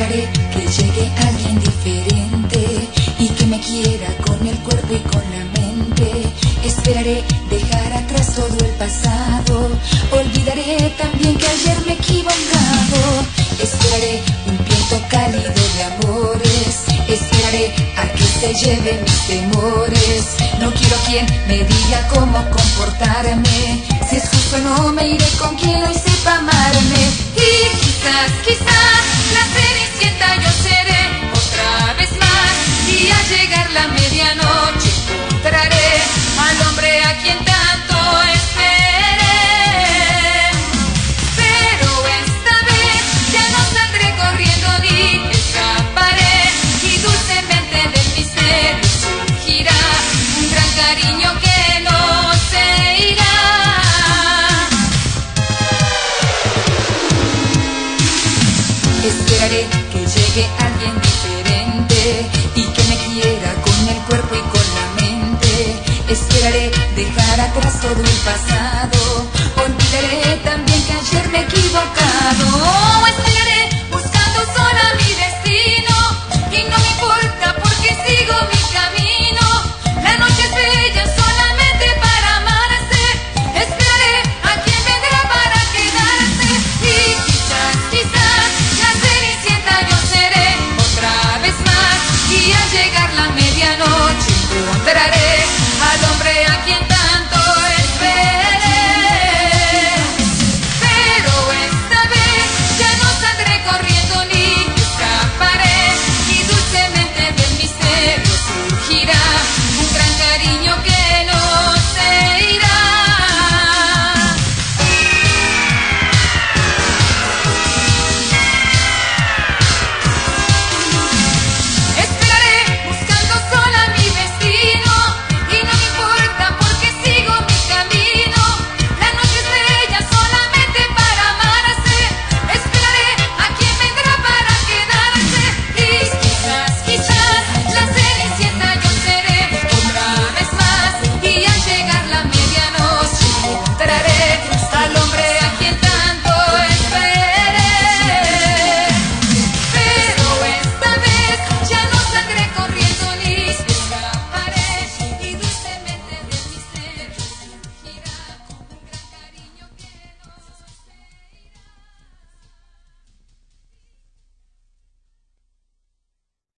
Esperaré que llegue alguien diferente y que me quiera con el cuerpo y con la mente. Esperaré dejar atrás todo el pasado. Olvidaré también que ayer me he equivocado. Esperaré un viento cálido de amores. Esperaré a que se lleve mis temores. No quiero quien me diga cómo comportarme. Si es justo no me iré con quien hoy sepa amarme. Y quizás la cenicienta yo seré otra vez más. Y al llegar la medianoche encontraré al hombre a quien tanto esperé. Pero esta vez ya no saldré corriendo ni escaparé. Y dulcemente del misterio surgirá un gran cariño que no se irá. Esperaré que llegue alguien diferente y que me quiera con el cuerpo y con la mente. Esperaré dejar atrás todo el pasado. Olvidaré también que ayer me he equivocado.